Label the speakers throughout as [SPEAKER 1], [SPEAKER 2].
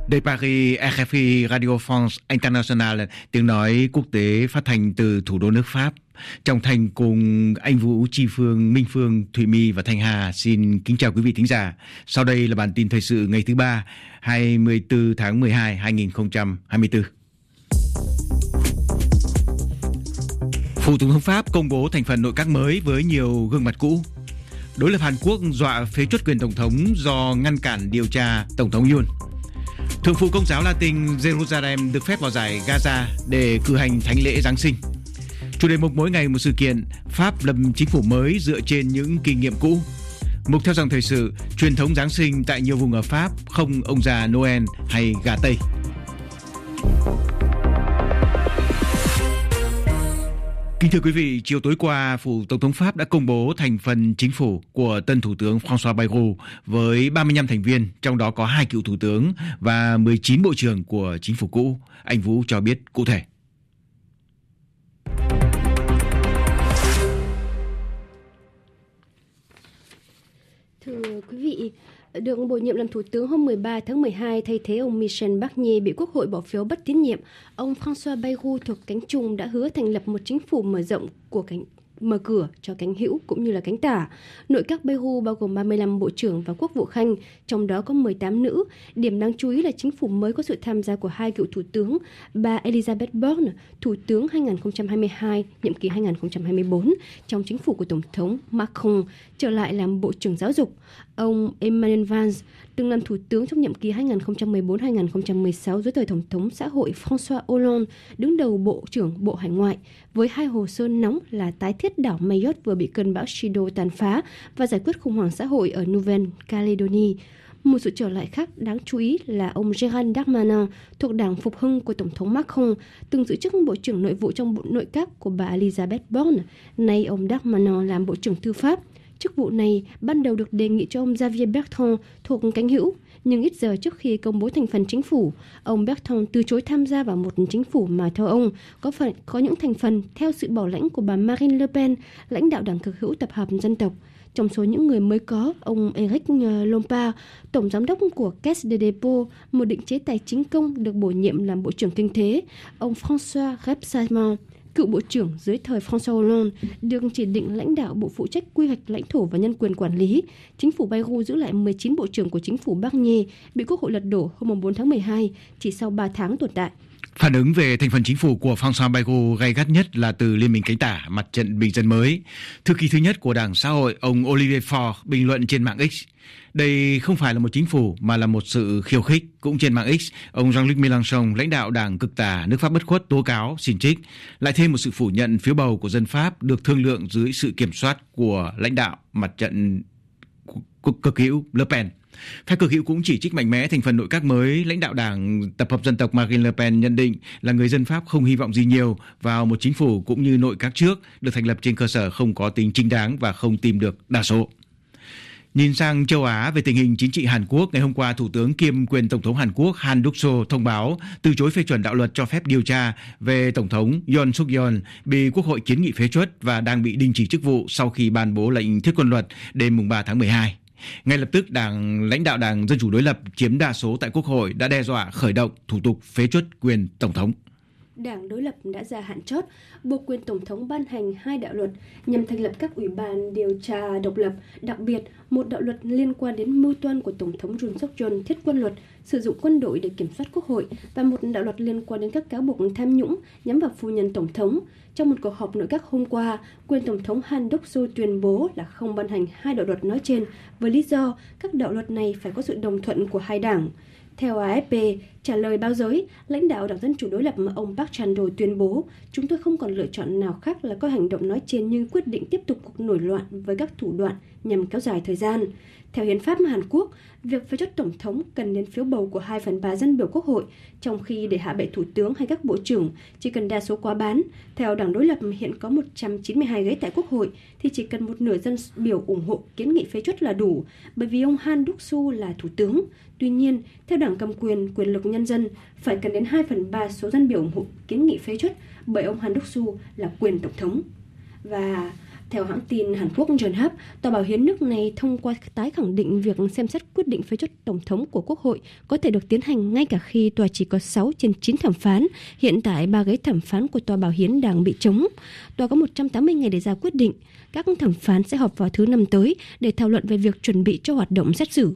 [SPEAKER 1] De Paris, RFI Radio France International, tiếng nói quốc tế phát thanh từ thủ đô nước Pháp. Trọng Thành cùng anh Vũ, Chi Phương, Minh Phương, Thụy My và Thanh Hà xin kính chào quý vị thính giả. Sau đây là bản tin thời sự ngày thứ ba, 24 tháng 12, 2024. Phủ Tổng thống Pháp công bố thành phần nội các mới với nhiều gương mặt cũ. Đối lập Hàn Quốc dọa phế truất quyền tổng thống do ngăn cản điều tra tổng thống Yoon. Thượng phụ Công giáo Latin Jerusalem được phép vào giải Gaza để cử hành thánh lễ Giáng sinh. Chủ đề mục mỗi ngày một sự kiện, Pháp lập chính phủ mới dựa trên những kinh nghiệm cũ. Mục theo dòng thời sự, truyền thống Giáng sinh tại nhiều vùng ở Pháp, không ông già Noel hay gà Tây. Kính thưa quý vị, chiều tối qua, Phủ Tổng thống Pháp đã công bố thành phần chính phủ của tân Thủ tướng François Bayrou với 35 thành viên, trong đó có 2 cựu Thủ tướng và 19 bộ trưởng của chính phủ cũ. Anh Vũ cho biết cụ thể.
[SPEAKER 2] Thưa quý vị, được bổ nhiệm làm Thủ tướng hôm 13 tháng 12 thay thế ông Michel Barnier bị Quốc hội bỏ phiếu bất tín nhiệm, ông François Bayrou thuộc cánh Trung đã hứa thành lập một chính phủ mở cửa cho cánh hữu cũng như là cánh tả. Nội các Bayrou bao gồm 35 bộ trưởng và quốc vụ khanh, trong đó có 18 nữ. Điểm đáng chú ý là chính phủ mới có sự tham gia của 2 cựu thủ tướng, bà Elisabeth Borne, thủ tướng 2022, nhiệm kỳ 2024, trong chính phủ của Tổng thống Macron, trở lại làm bộ trưởng giáo dục. Ông Emmanuel Valls từng làm thủ tướng trong nhiệm kỳ 2014-2016 dưới thời Tổng thống xã hội François Hollande, đứng đầu Bộ trưởng Bộ Hải ngoại, với 2 hồ sơ nóng là tái thiết đảo Mayotte vừa bị cơn bão Chido tàn phá và giải quyết khủng hoảng xã hội ở Nouvelle-Calédonie. Một sự trở lại khác đáng chú ý là ông Gérald Darmanin thuộc Đảng Phục hưng của Tổng thống Macron, từng giữ chức Bộ trưởng Nội vụ trong Bộ Nội các của bà Elisabeth Borne. Nay ông Darmanin làm Bộ trưởng Tư pháp. Chức vụ này ban đầu được đề nghị cho ông Xavier Bertrand thuộc cánh hữu, nhưng ít giờ trước khi công bố thành phần chính phủ, ông Bertrand từ chối tham gia vào một chính phủ mà theo ông có những thành phần theo sự bảo lãnh của bà Marine Le Pen, lãnh đạo đảng cực hữu tập hợp dân tộc. Trong số những người mới có, ông Eric Lombard, tổng giám đốc của Caisse de dépôt, một định chế tài chính công, được bổ nhiệm làm Bộ trưởng Kinh tế. Ông François Rebsamen, cựu Bộ trưởng dưới thời François Hollande, được chỉ định lãnh đạo Bộ phụ trách quy hoạch lãnh thổ và nhân quyền quản lý. Chính phủ Bayrou giữ lại 19 bộ trưởng của chính phủ Barnier, bị Quốc hội lật đổ hôm 4 tháng 12, chỉ sau 3 tháng tồn tại.
[SPEAKER 1] Phản ứng về thành phần chính phủ của François Bayrou gay gắt nhất là từ Liên minh cánh tả, Mặt trận Bình dân mới. Thư ký thứ nhất của Đảng Xã hội, ông Olivier Faure, bình luận trên mạng X: đây không phải là một chính phủ mà là một sự khiêu khích. Cũng trên mạng X, ông Jean-Luc Mélenchon, lãnh đạo Đảng cực tả nước Pháp bất khuất, tố cáo, xin trích, lại thêm một sự phủ nhận phiếu bầu của dân Pháp được thương lượng dưới sự kiểm soát của lãnh đạo Mặt trận cực hữu Le Pen. Phe cực hữu cũng chỉ trích mạnh mẽ thành phần nội các mới. Lãnh đạo Đảng Tập hợp Dân tộc Marine Le Pen nhận định là người dân Pháp không hy vọng gì nhiều vào một chính phủ cũng như nội các trước được thành lập trên cơ sở không có tính chính đáng và không tìm được đa số. Nhìn sang châu Á, về tình hình chính trị Hàn Quốc, ngày hôm qua, Thủ tướng kiêm quyền Tổng thống Hàn Quốc Han Duck-seo thông báo từ chối phê chuẩn đạo luật cho phép điều tra về Tổng thống Yoon Suk-yeol bị Quốc hội kiến nghị phế truất và đang bị đình chỉ chức vụ sau khi ban bố lệnh thiết quân luật đêm 3 tháng 12. Ngay lập tức, lãnh đạo Đảng Dân chủ đối lập chiếm đa số tại Quốc hội đã đe dọa khởi động thủ tục phế truất quyền Tổng thống.
[SPEAKER 2] Đảng đối lập đã ra hạn chót, buộc quyền Tổng thống ban hành 2 đạo luật nhằm thành lập các ủy ban điều tra độc lập, đặc biệt một đạo luật liên quan đến mưu toan của Tổng thống Yoon Suk-yeol thiết quân luật, sử dụng quân đội để kiểm soát Quốc hội, và một đạo luật liên quan đến các cáo buộc tham nhũng nhắm vào phu nhân Tổng thống. Trong một cuộc họp nội các hôm qua, quyền Tổng thống Han Duck-seo tuyên bố là không ban hành 2 đạo luật nói trên với lý do các đạo luật này phải có sự đồng thuận của 2 đảng. Theo AFP, trả lời báo giới, lãnh đạo Đảng Dân chủ đối lập ông Park Chan-do tuyên bố: chúng tôi không còn lựa chọn nào khác là coi hành động nói trên như quyết định tiếp tục cuộc nổi loạn với các thủ đoạn nhằm kéo dài thời gian. Theo hiến pháp Hàn Quốc, việc phế truất Tổng thống cần đến phiếu bầu của 2/3 dân biểu Quốc hội, trong khi để hạ bệ Thủ tướng hay các bộ trưởng chỉ cần đa số quá bán. Theo Đảng đối lập hiện có 192 ghế tại Quốc hội thì chỉ cần một nửa dân biểu ủng hộ kiến nghị phế truất là đủ, bởi vì ông Han Duck-seo là Thủ tướng. Tuy nhiên, theo Đảng cầm quyền lực nhân dân, phải cần đến 2/3 số dân biểu ủng hộ kiến nghị phế truất, bởi ông Han Duck-seo là quyền Tổng thống. Và Theo hãng tin Hàn Quốc Yonhap, Tòa Bảo hiến nước này thông qua tái khẳng định việc xem xét quyết định phế truất Tổng thống của Quốc hội có thể được tiến hành ngay cả khi tòa chỉ có 6 trên 9 thẩm phán. Hiện tại, 3 ghế thẩm phán của Tòa Bảo hiến đang bị trống. Tòa có 180 ngày để ra quyết định. Các thẩm phán sẽ họp vào thứ Năm tới để thảo luận về việc chuẩn bị cho hoạt động xét xử.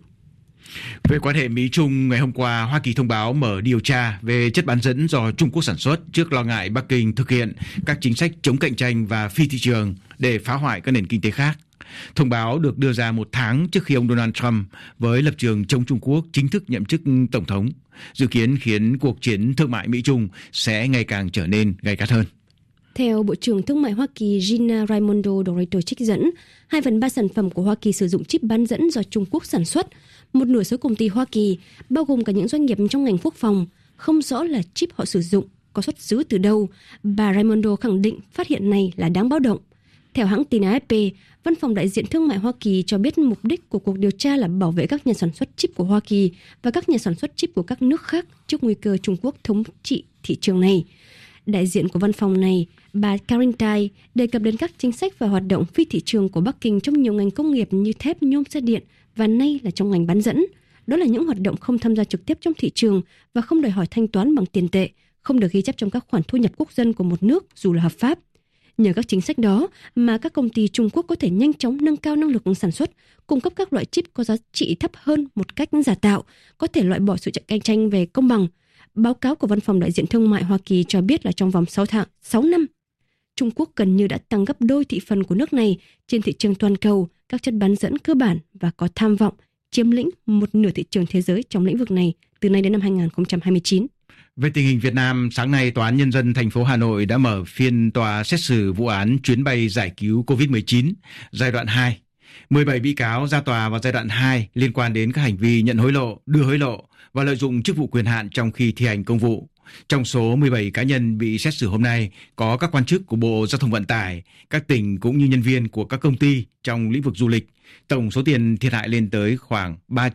[SPEAKER 1] Về quan hệ Mỹ-Trung, ngày hôm qua, Hoa Kỳ thông báo mở điều tra về chất bán dẫn do Trung Quốc sản xuất trước lo ngại Bắc Kinh thực hiện các chính sách chống cạnh tranh và phi thị trường để phá hoại các nền kinh tế khác. Thông báo được đưa ra một tháng trước khi ông Donald Trump với lập trường chống Trung Quốc chính thức nhậm chức Tổng thống, dự kiến khiến cuộc chiến thương mại Mỹ-Trung sẽ ngày càng trở nên gay gắt hơn.
[SPEAKER 2] Theo Bộ trưởng Thương mại Hoa Kỳ Gina Raimondo được Reuters trích dẫn, 2/3 sản phẩm của Hoa Kỳ sử dụng chip bán dẫn do Trung Quốc sản xuất. Một nửa số công ty Hoa Kỳ, bao gồm cả những doanh nghiệp trong ngành quốc phòng, không rõ là chip họ sử dụng có xuất xứ từ đâu. Bà Raimondo khẳng định phát hiện này là đáng báo động. Theo hãng tin AFP, Văn phòng đại diện Thương mại Hoa Kỳ cho biết mục đích của cuộc điều tra là bảo vệ các nhà sản xuất chip của Hoa Kỳ và các nhà sản xuất chip của các nước khác trước nguy cơ Trung Quốc thống trị thị trường này. Đại diện của văn phòng này, bà Karin Tai, đề cập đến các chính sách và hoạt động phi thị trường của Bắc Kinh trong nhiều ngành công nghiệp như thép, nhôm, xe điện và nay là trong ngành bán dẫn. Đó là những hoạt động không tham gia trực tiếp trong thị trường và không đòi hỏi thanh toán bằng tiền tệ, không được ghi chép trong các khoản thu nhập quốc dân của một nước dù là hợp pháp. Nhờ các chính sách đó mà các công ty Trung Quốc có thể nhanh chóng nâng cao năng lực sản xuất, cung cấp các loại chip có giá trị thấp hơn một cách giả tạo, có thể loại bỏ sự cạnh tranh về công bằng. Báo cáo của Văn phòng đại diện Thương mại Hoa Kỳ cho biết là trong vòng 6 năm, Trung Quốc gần như đã tăng gấp đôi thị phần của nước này trên thị trường toàn cầu, các chất bán dẫn cơ bản và có tham vọng chiếm lĩnh một nửa thị trường thế giới trong lĩnh vực này từ nay đến năm 2029.
[SPEAKER 1] Về tình hình Việt Nam, sáng nay Tòa án Nhân dân thành phố Hà Nội đã mở phiên tòa xét xử vụ án chuyến bay giải cứu COVID-19 giai đoạn 2. 17 bị cáo ra tòa vào giai đoạn 2 liên quan đến các hành vi nhận hối lộ, đưa hối lộ và lợi dụng chức vụ quyền hạn trong khi thi hành công vụ. Trong số 17 cá nhân bị xét xử hôm nay có các quan chức của Bộ Giao thông Vận tải, các tỉnh cũng như nhân viên của các công ty trong lĩnh vực du lịch. Tổng số tiền thiệt hại lên tới khoảng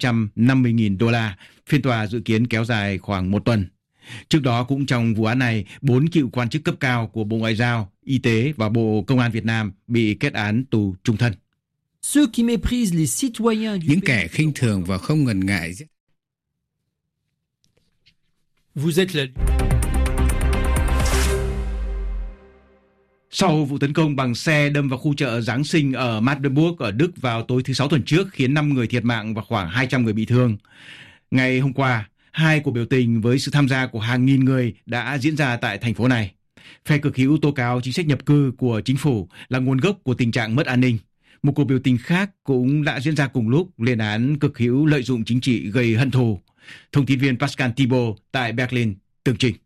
[SPEAKER 1] 350.000 đô la. Phiên tòa dự kiến kéo dài khoảng 1 tuần. Trước đó cũng trong vụ án này, 4 cựu quan chức cấp cao của Bộ Ngoại giao, Y tế và Bộ Công an Việt Nam bị kết án tù chung thân.
[SPEAKER 3] Những kẻ khinh thường và không ngần ngại.
[SPEAKER 1] Sau vụ tấn công bằng xe đâm vào khu chợ Giáng sinh ở Magdeburg ở Đức vào tối thứ Sáu tuần trước khiến 5 người thiệt mạng và khoảng 200 người bị thương. Ngày hôm qua, 2 cuộc biểu tình với sự tham gia của hàng nghìn người đã diễn ra tại thành phố này. Phe cực hữu tố cáo chính sách nhập cư của chính phủ là nguồn gốc của tình trạng mất an ninh. Một cuộc biểu tình khác cũng đã diễn ra cùng lúc lên án cực hữu lợi dụng chính trị gây hận thù. Thông tin viên Pascal Thibault tại Berlin tường trình.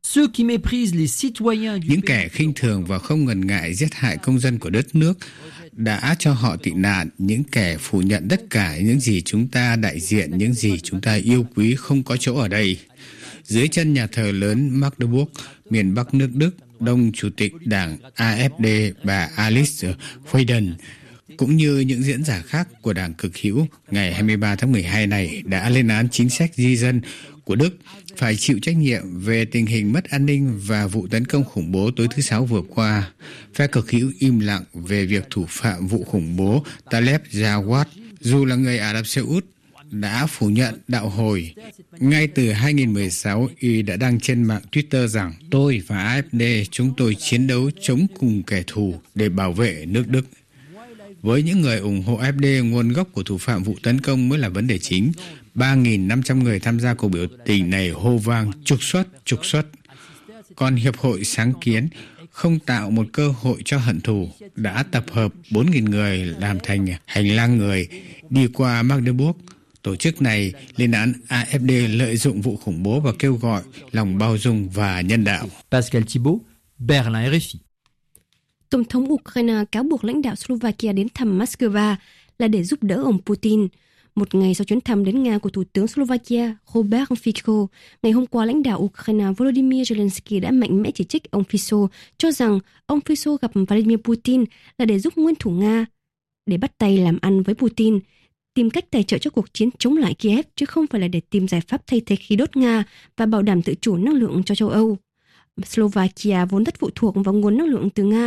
[SPEAKER 3] Những kẻ khinh thường và không ngần ngại giết hại công dân của đất nước đã cho họ tị nạn. Những kẻ phủ nhận tất cả những gì chúng ta đại diện, những gì chúng ta yêu quý không có chỗ ở đây. Dưới chân nhà thờ lớn Magdeburg, miền Bắc nước Đức, đồng chủ tịch đảng AfD bà Alice Weidel cũng như những diễn giả khác của đảng cực hữu ngày 23 tháng 12 này đã lên án chính sách di dân của Đức phải chịu trách nhiệm về tình hình mất an ninh và vụ tấn công khủng bố tối thứ Sáu vừa qua. Phe cực hữu im lặng về việc thủ phạm vụ khủng bố Taleb Jawad, dù là người Ả Rập Xê Út, đã phủ nhận đạo hồi. Ngay từ 2016, y đã đăng trên mạng Twitter rằng tôi và AfD chúng tôi chiến đấu chống cùng kẻ thù để bảo vệ nước Đức. Với những người ủng hộ AfD, nguồn gốc của thủ phạm vụ tấn công mới là vấn đề chính. 3.500 người tham gia cuộc biểu tình này hô vang trục xuất. Còn Hiệp hội Sáng kiến không tạo một cơ hội cho hận thù đã tập hợp 4.000 người làm thành hành lang người đi qua Magdeburg. Tổ chức này lên án AfD lợi dụng vụ khủng bố và kêu gọi lòng bao dung và nhân đạo.
[SPEAKER 4] Pascal Thibault, Berlin, RFI.
[SPEAKER 2] Tổng thống Ukraine cáo buộc lãnh đạo Slovakia đến thăm Moscow là để giúp đỡ ông Putin. Một ngày sau chuyến thăm đến Nga của Thủ tướng Slovakia Robert Fico, ngày hôm qua lãnh đạo Ukraine Volodymyr Zelensky đã mạnh mẽ chỉ trích ông Fico, cho rằng ông Fico gặp Vladimir Putin là để giúp nguyên thủ Nga, để bắt tay làm ăn với Putin, tìm cách tài trợ cho cuộc chiến chống lại Kiev, chứ không phải là để tìm giải pháp thay thế khí đốt Nga và bảo đảm tự chủ năng lượng cho châu Âu. Slovakia vốn rất phụ thuộc vào nguồn năng lượng từ Nga.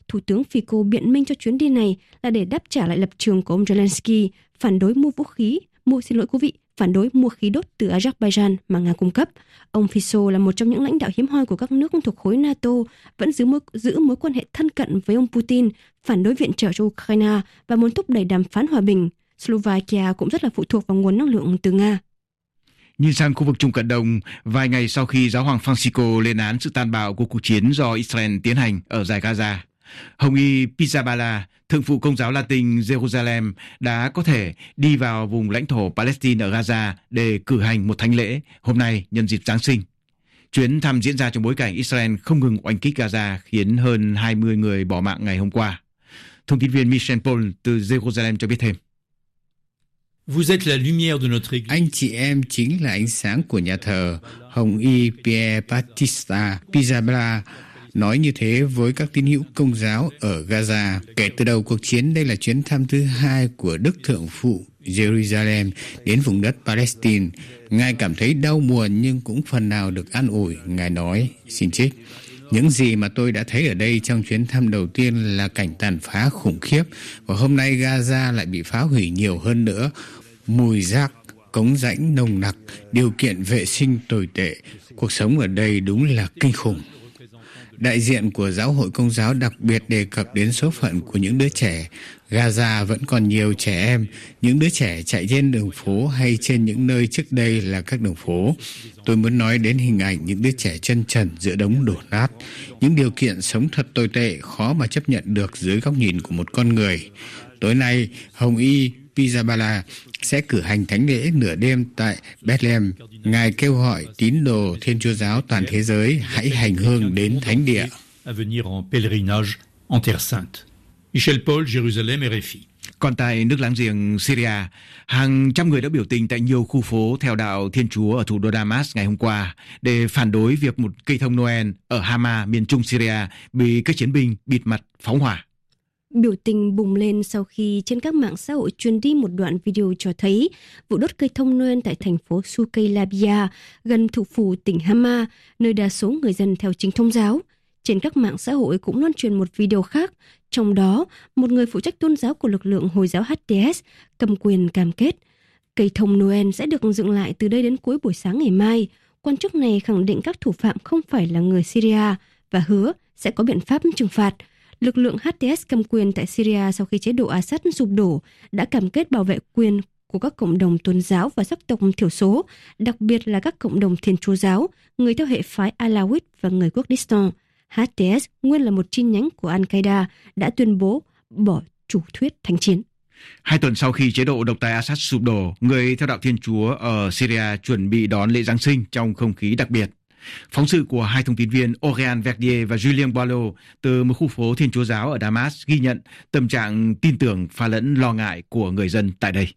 [SPEAKER 2] Thủ tướng Fico biện minh cho chuyến đi này là để đáp trả lại lập trường của ông Zelensky phản đối phản đối mua khí đốt từ Azerbaijan mà Nga cung cấp. Ông Fico là một trong những lãnh đạo hiếm hoi của các nước thuộc khối NATO, vẫn giữ mối quan hệ thân cận với ông Putin, phản đối viện trợ cho Ukraine và muốn thúc đẩy đàm phán hòa bình. Slovakia cũng rất là phụ thuộc vào nguồn năng lượng từ Nga.
[SPEAKER 1] Nhìn sang khu vực Trung Cận Đông, vài ngày sau khi Giáo hoàng Francisco lên án sự tàn bạo của cuộc chiến do Israel tiến hành ở dải Gaza, Hồng y Pizzaballa, thượng phụ Công giáo Latin Jerusalem, đã có thể đi vào vùng lãnh thổ Palestine ở Gaza để cử hành một thánh lễ hôm nay nhân dịp Giáng sinh. Chuyến thăm diễn ra trong bối cảnh Israel không ngừng oanh kích Gaza khiến hơn 20 người bỏ mạng ngày hôm qua. Thông tin viên Michel Paul từ Jerusalem cho biết thêm.
[SPEAKER 3] Anh chị em chính là ánh sáng của nhà thờ. Hồng y Pierre Battista Pizzaballa nói như thế với các tín hữu Công giáo ở Gaza. Kể từ đầu cuộc chiến, đây là chuyến thăm thứ 2 của Đức Thượng phụ Jerusalem đến vùng đất Palestine. Ngài cảm thấy đau buồn nhưng cũng phần nào được an ủi. Ngài nói, xin trích: những gì mà tôi đã thấy ở đây trong chuyến thăm đầu tiên là cảnh tàn phá khủng khiếp, và hôm nay Gaza lại bị phá hủy nhiều hơn nữa. Mùi rác, cống rãnh nồng nặc, điều kiện vệ sinh tồi tệ. Cuộc sống ở đây đúng là kinh khủng. Đại diện của Giáo hội Công giáo đặc biệt đề cập đến số phận của những đứa trẻ. Gaza vẫn còn nhiều trẻ em, những đứa trẻ chạy trên đường phố hay trên những nơi trước đây là các đường phố. Tôi muốn nói đến hình ảnh những đứa trẻ chân trần giữa đống đổ nát. Những điều kiện sống thật tồi tệ, khó mà chấp nhận được dưới góc nhìn của một con người. Tối nay, Hồng y Pizzaballa sẽ cử hành thánh lễ nửa đêm tại Bethlehem. Ngài kêu gọi tín đồ Thiên Chúa giáo toàn thế giới hãy hành hương đến thánh địa.
[SPEAKER 5] Michel Paul, Jérusalem, RFI.
[SPEAKER 1] Còn tại nước láng giềng Syria, hàng trăm người đã biểu tình tại nhiều khu phố theo đạo Thiên Chúa ở thủ đô Damas ngày hôm qua để phản đối việc một cây thông Noel ở Hama, miền trung Syria, bị các chiến binh bịt mặt phóng hỏa.
[SPEAKER 2] Biểu tình bùng lên sau khi trên các mạng xã hội truyền đi một đoạn video cho thấy vụ đốt cây thông Noel tại thành phố Sukaylabia, gần thủ phủ tỉnh Hama, nơi đa số người dân theo chính thông giáo. Trên các mạng xã hội cũng loan truyền một video khác, trong đó một người phụ trách tôn giáo của lực lượng Hồi giáo HTS cầm quyền cam kết cây thông Noel sẽ được dựng lại từ đây đến cuối buổi sáng ngày mai. Quan chức này khẳng định các thủ phạm không phải là người Syria và hứa sẽ có biện pháp trừng phạt. Lực lượng HTS cầm quyền tại Syria sau khi chế độ Assad sụp đổ đã cam kết bảo vệ quyền của các cộng đồng tôn giáo và sắc tộc thiểu số, đặc biệt là các cộng đồng Thiên Chúa giáo, người theo hệ phái Alawite và người Kurdistan. HTS, nguyên là một chi nhánh của Al-Qaeda, đã tuyên bố bỏ chủ thuyết thánh chiến.
[SPEAKER 1] 2 tuần sau khi chế độ độc tài Assad sụp đổ, người theo đạo Thiên Chúa ở Syria chuẩn bị đón lễ Giáng sinh trong không khí đặc biệt. Phóng sự của 2 thông tin viên Oriane Verdier và Julien Boileau từ một khu phố Thiên Chúa giáo ở Damas ghi nhận tâm trạng tin tưởng pha lẫn lo ngại của người dân tại đây.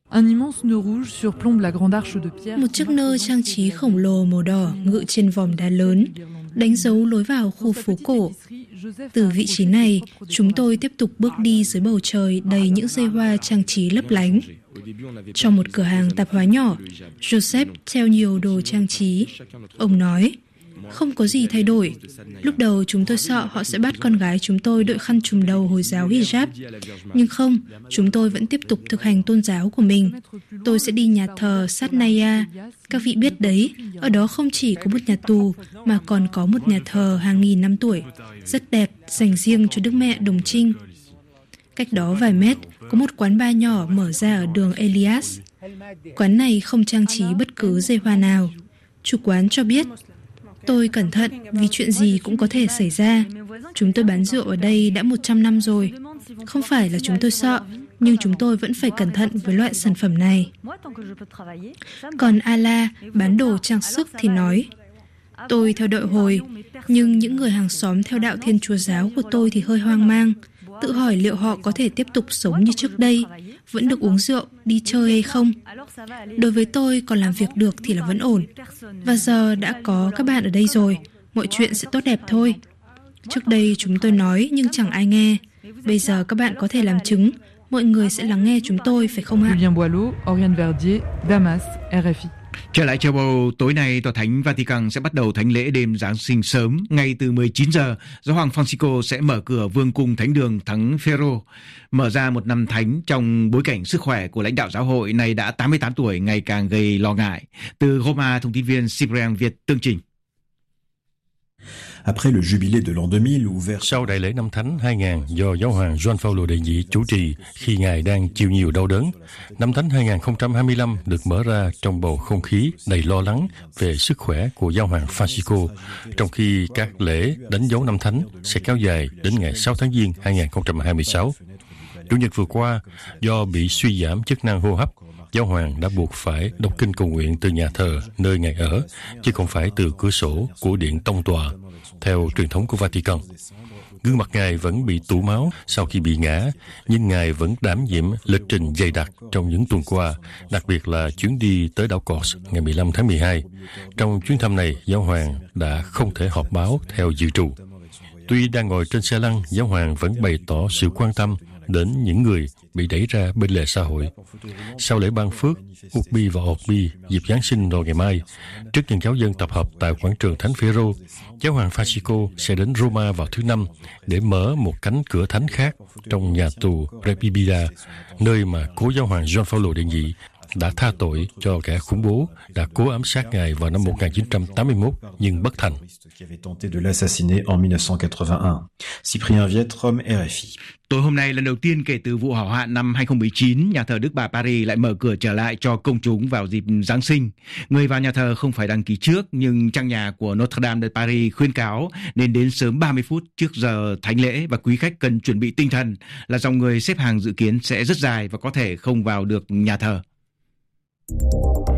[SPEAKER 6] Một chiếc nơ trang trí khổng lồ màu đỏ ngự trên vòm đá lớn, đánh dấu lối vào khu phố cổ. Từ vị trí này, chúng tôi tiếp tục bước đi dưới bầu trời đầy những dây hoa trang trí lấp lánh. Trong một cửa hàng tạp hóa nhỏ, Joseph treo nhiều đồ trang trí. Ông nói, không có gì thay đổi. Lúc đầu chúng tôi sợ họ sẽ bắt con gái chúng tôi đội khăn trùm đầu Hồi giáo hijab. Nhưng không, chúng tôi vẫn tiếp tục thực hành tôn giáo của mình. Tôi sẽ đi nhà thờ Satnaya. Các vị biết đấy, ở đó không chỉ có một nhà tù, mà còn có một nhà thờ hàng nghìn năm tuổi. Rất đẹp, dành riêng cho Đức Mẹ Đồng Trinh. Cách đó vài mét, có một quán bar nhỏ mở ra ở đường Elias. Quán này không trang trí bất cứ dây hoa nào. Chủ quán cho biết, tôi cẩn thận vì chuyện gì cũng có thể xảy ra. Chúng tôi bán rượu ở đây đã 100 năm rồi. Không phải là chúng tôi sợ, nhưng chúng tôi vẫn phải cẩn thận với loại sản phẩm này. Còn Ala, bán đồ trang sức thì nói, tôi theo đội Hồi, nhưng những người hàng xóm theo đạo Thiên Chúa giáo của tôi thì hơi hoang mang. Tự hỏi liệu họ có thể tiếp tục sống như trước đây, vẫn được uống rượu, đi chơi hay không. Đối với tôi, còn làm việc được thì là vẫn ổn. Và giờ đã có các bạn ở đây rồi, mọi chuyện sẽ tốt đẹp thôi. Trước đây chúng tôi nói nhưng chẳng ai nghe. Bây giờ các bạn có thể làm chứng, mọi người sẽ lắng nghe chúng tôi, phải không ạ?
[SPEAKER 7] Julien Boileau, Oriane Verdier, Damas, RFI.
[SPEAKER 1] Trở lại châu Âu, tối nay Tòa Thánh Vatican sẽ bắt đầu thánh lễ đêm Giáng sinh sớm. Ngay từ 19 giờ, Giáo hoàng Francisco sẽ mở cửa Vương cung Thánh đường Thánh Phêrô, mở ra một năm thánh trong bối cảnh sức khỏe của lãnh đạo giáo hội này đã 88 tuổi ngày càng gây lo ngại. Từ Roma, thông tin viên Cyprien Việt tường trình.
[SPEAKER 7] Sau đại lễ năm thánh 2000 do Giáo hoàng Gioan Phaolô đệ nhị chủ trì khi ngài đang chịu nhiều đau đớn, năm thánh 2025 được mở ra trong bầu không khí đầy lo lắng về sức khỏe của Giáo hoàng Francisco, trong khi các lễ đánh dấu năm thánh sẽ kéo dài đến ngày 6 tháng Giêng 2026. Chủ nhật vừa qua, do bị suy giảm chức năng hô hấp, Giáo hoàng đã buộc phải đọc kinh cầu nguyện từ nhà thờ nơi ngài ở, chứ không phải từ cửa sổ của điện tông tòa, theo truyền thống của Vatican. Gương mặt ngài vẫn bị tụ máu sau khi bị ngã, nhưng ngài vẫn đảm nhiệm lịch trình dày đặc trong những tuần qua, đặc biệt là chuyến đi tới đảo Kos ngày 15 tháng 12. Trong chuyến thăm này, Giáo hoàng đã không thể họp báo theo dự trù. Tuy đang ngồi trên xe lăn, Giáo hoàng vẫn bày tỏ sự quan tâm đến những người bị đẩy ra bên lề xã hội. Sau lễ ban phước, Urbi và Orbi dịp Giáng sinh vào ngày mai, trước những giáo dân tập hợp tại quảng trường Thánh Phêrô, Giáo hoàng Francisco sẽ đến Roma vào thứ Năm để mở một cánh cửa thánh khác trong nhà tù Repibida, nơi mà cố Giáo hoàng Gioan Phaolô đệ nhị đã tha tội cho kẻ khủng bố đã cố ám sát ngài vào năm 1981 nhưng bất thành.
[SPEAKER 8] Cyprien Viet, Rome, RFI.
[SPEAKER 1] Tối hôm nay, lần đầu tiên kể từ vụ hỏa hoạn năm 2019, nhà thờ Đức Bà Paris lại mở cửa trở lại cho công chúng vào dịp Giáng sinh. Người vào nhà thờ không phải đăng ký trước, nhưng trang nhà của Notre Dame de Paris khuyên cáo nên đến sớm 30 phút trước giờ thánh lễ và quý khách cần chuẩn bị tinh thần là dòng người xếp hàng dự kiến sẽ rất dài và có thể không vào được nhà thờ.